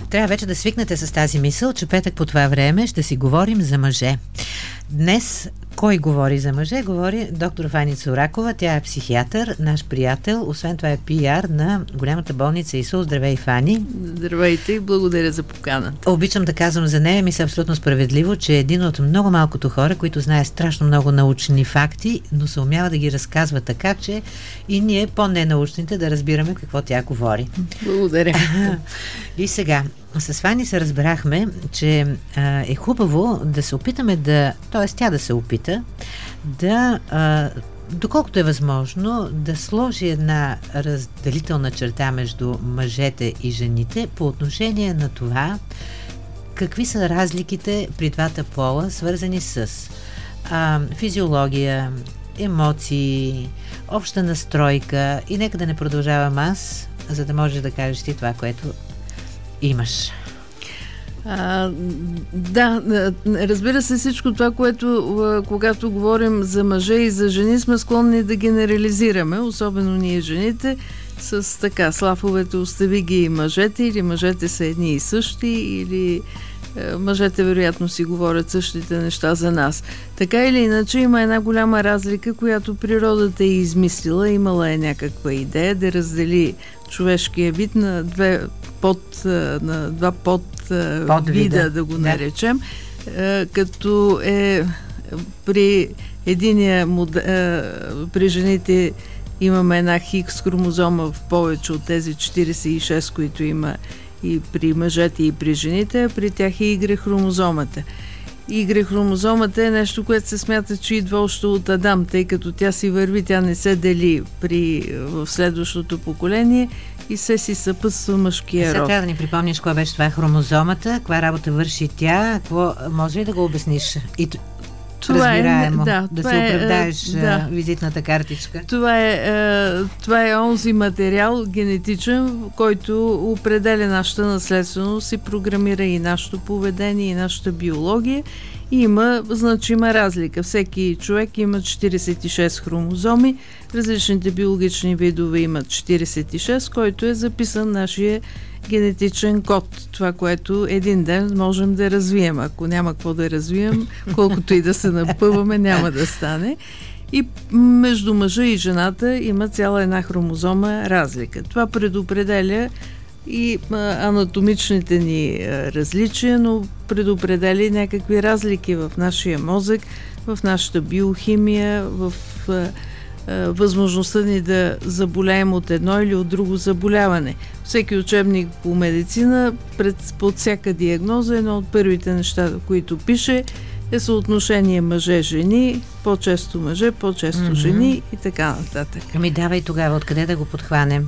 Трябва вече да свикнете с тази мисъл, че петък по това време ще си говорим за мъже. Днес кой говори за мъже? Говори доктор Ваница Оракова. Тя е психиатър, наш приятел. Освен това е пиар на голямата болница ИСУЛ. Здравей, Фани! Здравейте и благодаря за поканата. Обичам да казвам за нея, мисля абсолютно справедливо, че е един от много малкото хора, които знае страшно много научни факти, но се умява да ги разказва така, че и ние, по-ненаучните, да разбираме какво тя говори. Благодаря. И сега, с Фани се разбрахме, че е хубаво да се опитаме т.е. тя да се опита да, доколкото е възможно, да сложи една разделителна черта между мъжете и жените по отношение на това какви са разликите при двата пола, свързани с физиология, емоции, обща настройка. И нека да не продължавам аз, за да можеш да кажеш ти това, което имаш. Да, разбира се, всичко това, което когато говорим за мъже и за жени, сме склонни да генерализираме, особено ние жените, с така слафовете остави ги и мъжете, или мъжете са едни и същи, или мъжете вероятно си говорят същите неща за нас. Така или иначе има една голяма разлика, която природата е измислила, имала е някаква идея да раздели човешкия вид на два подвида, да го наречем, като при при жените имаме една Хикс хромозома в повече от тези 46, които има и при мъжете, и при жените, а при тях е Y хромозомата. Y хромозомата е нещо, което се смята, че идва още от Адам, тъй като тя си върви, тя не се дели в следващото поколение и се си съпътства мъжкия род. Сега трябва да ни припомниш кога беше това хромозомата, каква работа върши тя, може ли да го обясниш? Разбираемо, да се оправдаеш визитната картичка. Това е онзи материал генетичен, който определя нашата наследственост и програмира и нашето поведение, и нашата биология. И има значима разлика. Всеки човек има 46 хромозоми, различните биологични видове имат 46, който е записан нашия генетичен код. Това, което един ден можем да развием. Ако няма какво да развием, колкото и да се напъваме, няма да стане. И между мъжа и жената има цяла една хромозома разлика. Това предопределя и анатомичните ни различия, но предопределя и някакви разлики в нашия мозък, в нашата биохимия, в възможността ни да заболеем от едно или от друго заболяване. Всеки учебник по медицина под всяка диагноза едно от първите неща, които пише, е съотношение мъже-жени, по-често мъже, по-често жени и така нататък. Ами давай тогава, откъде да го подхванем?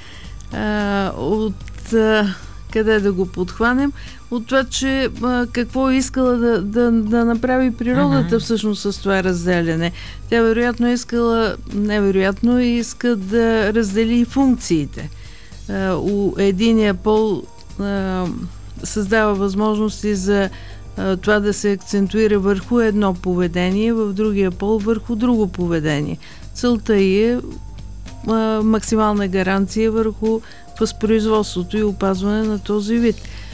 Къде да го подхванем? От това, че какво е искала да направи природата всъщност с това разделяне. Тя невероятно иска да раздели функциите. У единия пол създава възможности за това да се акцентуира върху едно поведение, в другия пол върху друго поведение. Целта е максимална гаранция върху възпроизводството и опазване на този вид.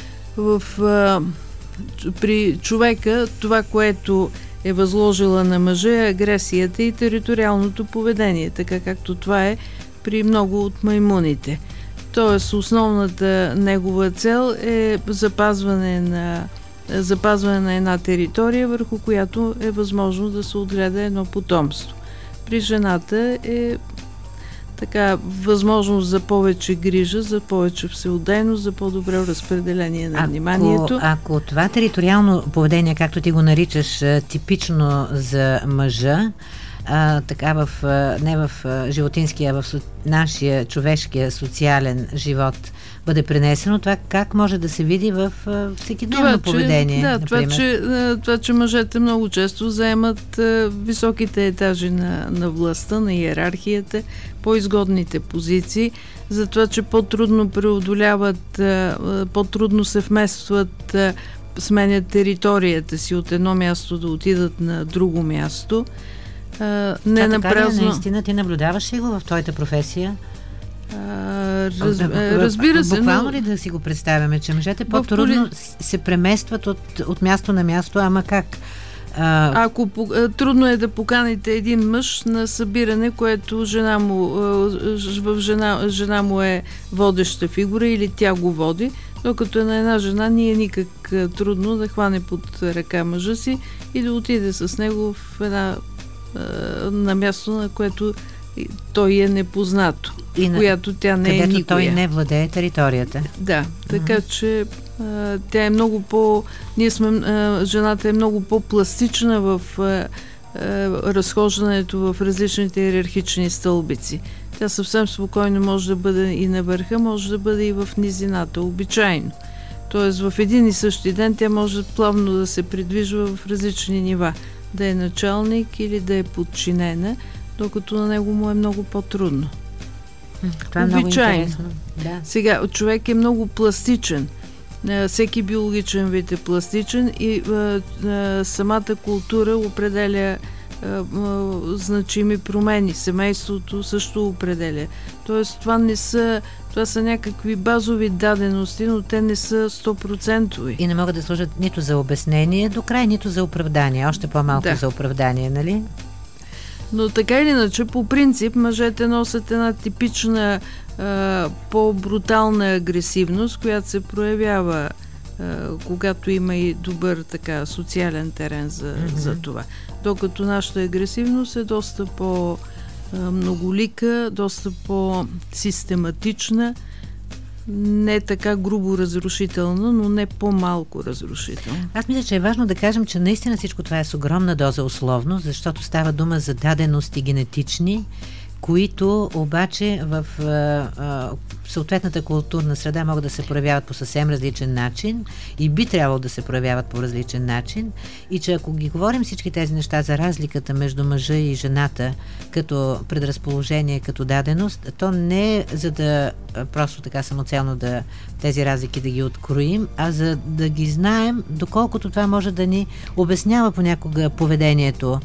При човека това, което е възложила на мъжа, е агресията и териториалното поведение, така както това е при много от маймуните. Тоест, основната негова цел е запазване на една територия, върху която е възможно да се отгледа едно потомство. При жената е възможност за повече грижа, за повече всеотдайност, за по-добро разпределение на вниманието. Ако това териториално поведение, както ти го наричаш, типично за мъжа, не в животинския, а в нашия човешкия социален живот бъде пренесено, това как може да се види в всекидневно поведение? Това, че мъжете много често заемат високите етажи на властта, на иерархията, по-изгодните позиции, за това, че по-трудно преодоляват, по-трудно се вместват, сменят територията си от едно място да отидат на друго място. Наистина ти наблюдаваш ли го в твоята професия? Разбира се. Буквално ли да си го представяме, че мъжете по-трудно се преместват от място на място, ама как? Ако трудно е да поканите един мъж на събиране, което жена му е водеща фигура или тя го води, докато на една жена не е никак трудно да хване под ръка мъжа си и да отиде с него на място, на което той е непознато, която тя не е никоя. Където той не владее територията. Да, така че тя е много жената е много по-пластична в разхождането в различните иерархични стълбици. Тя съвсем спокойно може да бъде и на върха, може да бъде и в низината, обичайно. Тоест в един и същи ден тя може плавно да се придвижва в различни нива, да е началник или да е подчинена, докато на него му е много по-трудно. Това е много интересно. Да. Сега, човек е много пластичен. Всеки биологичен вид е пластичен и самата култура определя значими промени. Семейството също определя. Тоест, това са някакви базови дадености, но те не са 100%. И не могат да служат нито за обяснение до край, нито за оправдание. Още по-малко за оправдание, нали? Но така или иначе, по принцип, мъжете носят една типична по-брутална агресивност, която се проявява когато има и добър социален терен за това. Докато нашата агресивност е доста по-многолика, доста по-систематична, не така грубо разрушителна, но не по-малко разрушителна. Аз мисля, че е важно да кажем, че наистина всичко това е с огромна доза условно, защото става дума за дадености генетични, които обаче в съответната културна среда могат да се проявяват по съвсем различен начин и би трябвало да се проявяват по различен начин, и че ако ги говорим всички тези неща за разликата между мъжа и жената като предразположение, като даденост, то не е за да просто така самоцелно тези разлики да ги откроим, а за да ги знаем, доколкото това може да ни обяснява понякога поведението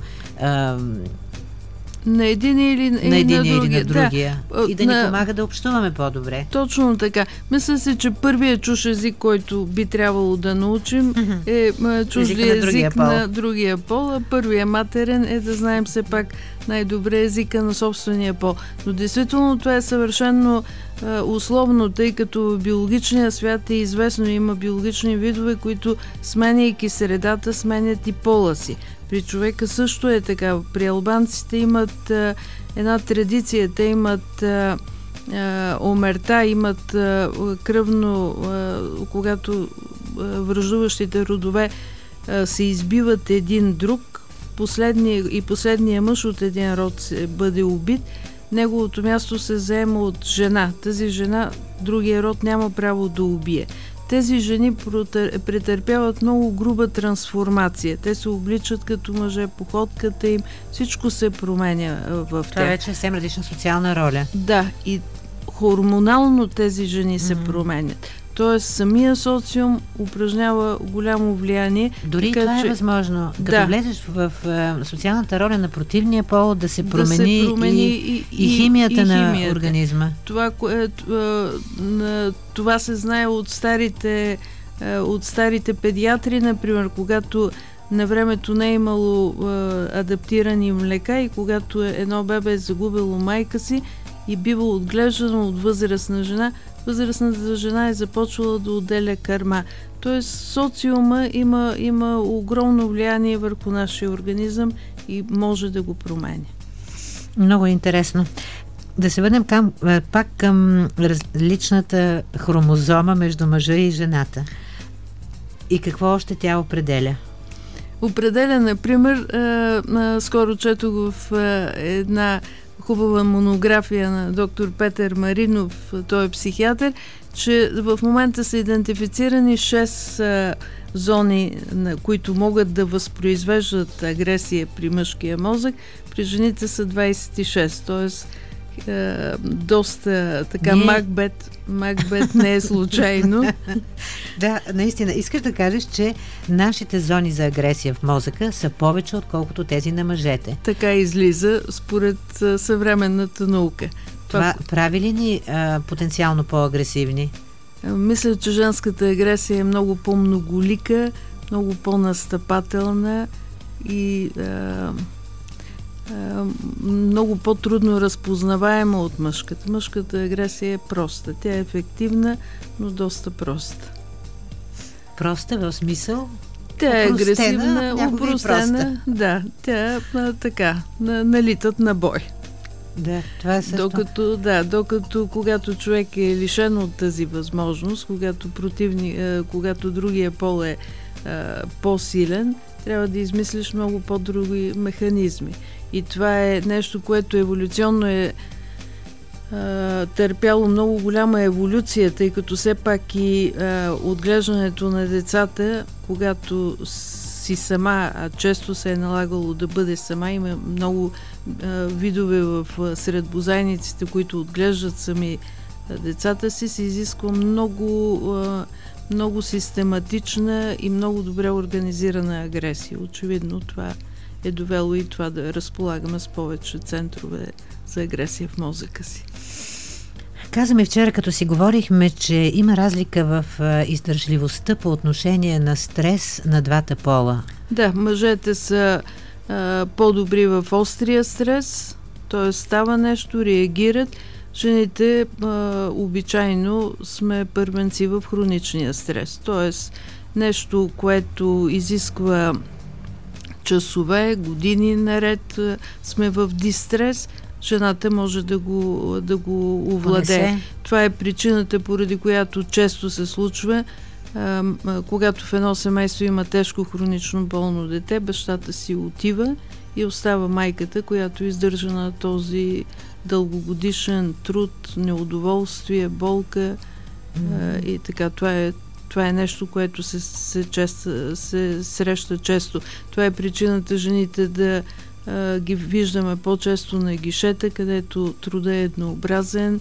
на един или на другия. Да. И да ни помага да общуваме по-добре. Точно така. Мисля си, че първият чуж език, който би трябвало да научим, е чуждия език на другия пол, а първият матерен е да знаем все пак най-добре езика на собствения пол. Но действително това е съвършено условно, тъй като в биологичния свят е известно, има биологични видове, които сменяйки средата, сменят и пола си. При човека също е така. При албанците имат една традиция. Те имат омерта, имат кръвно, когато враждуващите родове се избиват един друг, последния мъж от един род се бъде убит, неговото място се заема от жена. Тази жена другия род няма право да убие. Тези жени претърпяват много груба трансформация. Те се обличат като мъже, походката им, всичко се променя в тях. Това вече е съвсем различна социална роля. Да, и хормонално тези жени се променят. Тоест самия социум упражнява голямо влияние. Дори това е възможно. Като влезеш в социалната роля на противния пол, да се промени и химията на организма. Това се знае от старите педиатри, например, когато на времето не е имало адаптирани млека и когато едно бебе е загубило майка си и бива отглеждано от възрастна жена, възрастната жена е започвала да отделя кърма. Тоест социума има огромно влияние върху нашия организъм и може да го променя. Много интересно. Да се върнем пак към различната хромозома между мъжа и жената. И какво още тя определя? Определя, например, скоро четох в една хубава монография на доктор Петър Маринов, той е психиатър, че в момента са идентифицирани 6 зони, на които могат да възпроизвеждат агресия при мъжкия мозък, при жените са 26, т.е. Доста така Макбет не е случайно. Да, наистина. Искаш да кажеш, че нашите зони за агресия в мозъка са повече, отколкото тези на мъжете. Така излиза според съвременната наука. Това прави ли ни потенциално по-агресивни? Мисля, че женската агресия е много по-многолика, много по-настъпателна и много по-трудно разпознаваема от мъжката. Мъжката агресия е проста. Тя е ефективна, но доста проста. Проста в смисъл? Тя е агресивна, упростена. Да, тя така, налитат на бой. Да, това е също. Докато когато човек е лишен от тази възможност, когато другия пол е по-силен, трябва да измислиш много по-други механизми. И това е нещо, което еволюционно е търпяло много голяма еволюция, тъй като все пак и отглеждането на децата, когато си сама, а често се е налагало да бъде сама, има много видове сред бозайниците, които отглеждат сами децата си, се изисква много систематична и много добре организирана агресия. Очевидно това е довело и това да разполагаме с повече центрове за агресия в мозъка си. Казаме вчера, като си говорихме, че има разлика в издържливостта по отношение на стрес на двата пола. Да, мъжете са по-добри в острия стрес, т.е. става нещо, реагират. Жените обичайно сме първенци в хроничния стрес, т.е. нещо, което изисква часове, години наред сме в дистрес, жената може да го овладее. Това е причината, поради която често се случва, когато в едно семейство има тежко хронично болно дете, бащата си отива и остава майката, която издържа на този дългогодишен труд, неудоволствие, болка и така. Това е нещо, което се среща често. Това е причината жените да ги виждаме по-често на гишета, където труда е еднообразен,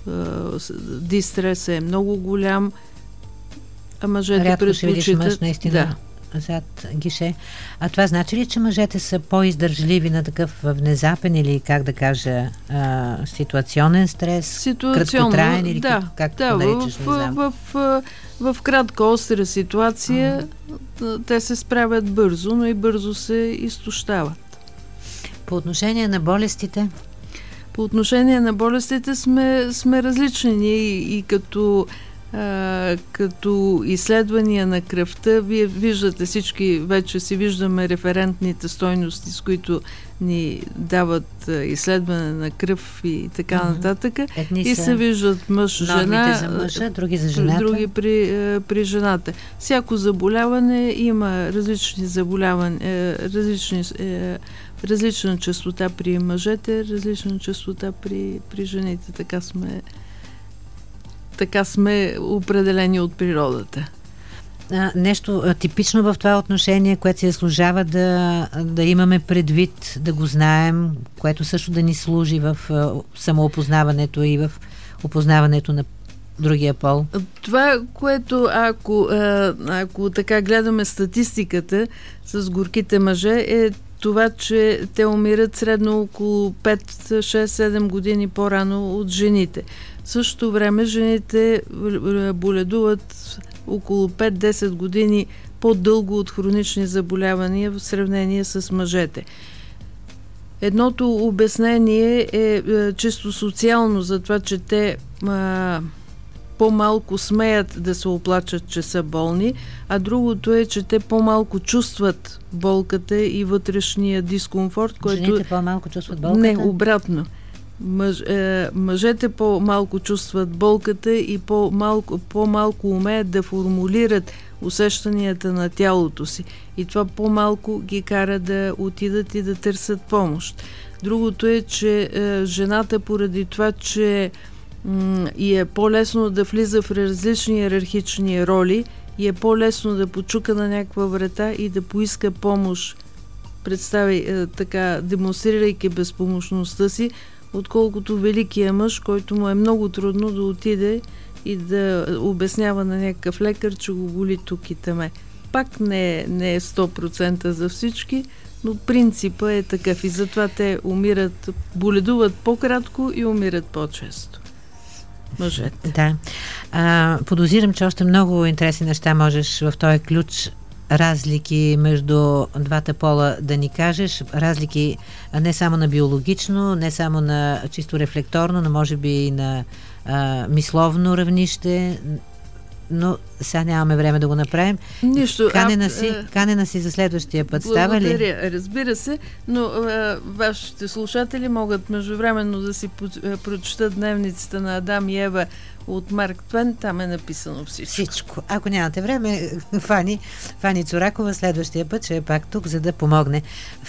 дистресът е много голям, а мъжете рядко ще видиш мъж наистина зад гише. А това значи ли, че мъжете са по-издържливи на такъв внезапен или, как да кажа, ситуационен стрес? Краткотраен или как го наричаш, не знам. В кратка, остра ситуация те се справят бързо, но и бързо се изтощават. По отношение на болестите? По отношение на болестите сме различни. Ние и като изследвания на кръвта, вие виждате, всички вече си виждаме референтните стойности, с които ни дават изследване на кръв и така нататък. И се виждат мъж-жена, за мъжа, други за жената. Други при жената. Всяко заболяване има различни заболявания, различна честота при мъжете, различна честота при жените. Така сме определени от природата. Нещо типично в това отношение, което се заслужава да имаме предвид, да го знаем, което също да ни служи в самоопознаването и в опознаването на другия пол? Това, което ако така гледаме статистиката с горките мъже, е това, че те умират средно около 5, 6, 7 години по-рано от жените. В същото време жените боледуват около 5-10 години по-дълго от хронични заболявания в сравнение с мъжете. Едното обяснение е чисто социално, за това, че те по-малко смеят да се оплачат, че са болни, а другото е, че те по-малко чувстват болката и вътрешния дискомфорт, който... Жените по-малко чувстват болката? Не, обратно. Мъжете по-малко чувстват болката и по-малко умеят да формулират усещанията на тялото си. И това по-малко ги кара да отидат и да търсят помощ. Другото е, че жената, поради това, че и е по-лесно да влиза в различни иерархични роли и е по-лесно да почука на някаква врата и да поиска помощ, демонстрирайки безпомощността си, отколкото великия мъж, който му е много трудно да отиде и да обяснява на някакъв лекар, че го боли тук и таме. Пак не е 100% за всички, но принципът е такъв и затова те умират, боледуват по-кратко и умират по-често. Мъжете. Да. Подозирам, че още много интересни неща можеш в този ключ разлики между двата пола да ни кажеш. Разлики не само на биологично, не само на чисто рефлекторно, но може би и на мисловно равнище, но сега нямаме време да го направим. Нищо. Канена си за следващия път. Става ли? Благодаря, разбира се, но вашите слушатели могат междувременно да си прочитат дневницата на Адам и Ева от Марк Твен. Там е написано всичко. Ако нямате време, Фани Цуракова следващия път ще е пак тук, за да помогне